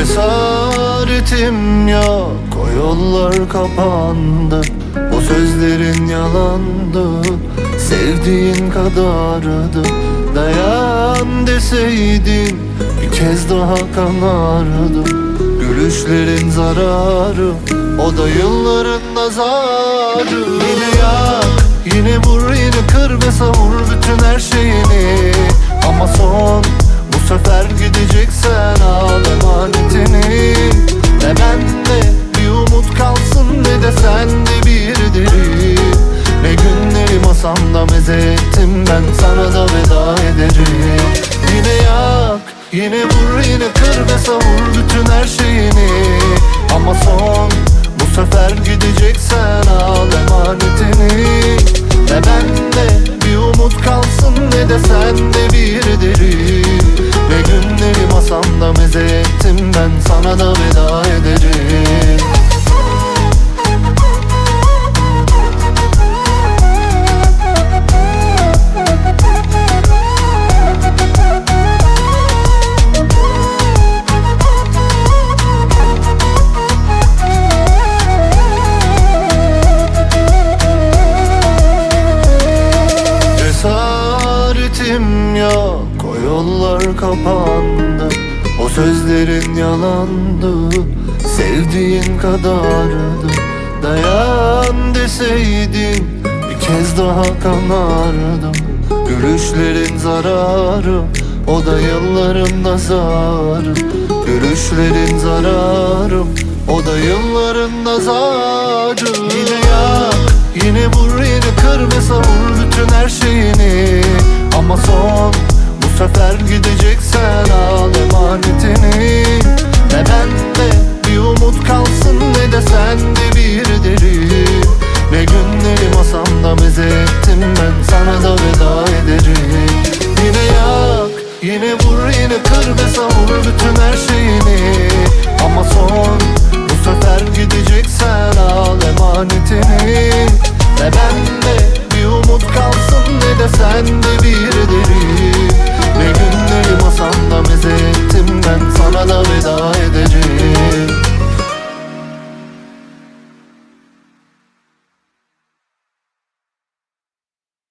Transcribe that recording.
Cesaretim yok, o yollar kapandı. O sözlerin yalandı, sevdiğin kadardı. Dayan deseydin bir kez daha kanardım. Gülüşlerin zararı, o da yılların nazarı. Yine yak, yine vur, yine kır ve savur bütün her şeyini. Ama son, bu sefer gideceksen al emanetini. Ne bende bir umut kalsın, ne de sende bir deri. Ne günleri masamda meze ettim, ben sana da veda ederim. Yine yak, yine vur, yine kır ve savur bütün her şeyini. Ama son, bu sefer gideceksen al emanetini. Ne bende bir umut kalsın, ne de sende bir deri. Ne günleri masamda meze ettim, ben sana da veda ederim. Cesaretim yok, o yollar kapandı. O sözlerin yalandı, sevdiğin kadardı. Dayan deseydin bir kez daha kanardım. Gülüşlerin zararı, o da yılların nazarı. Gülüşlerin zararı, o da yılların nazarı. Yine yak, yine vur, yine kır ve savur bütün her şeyini. Ama son, bu sefer gideceksen al emanetini. Ne bende bir umut kalsın, ne de sende bir deri. Ne günleri masamda meze ettim, ben sana da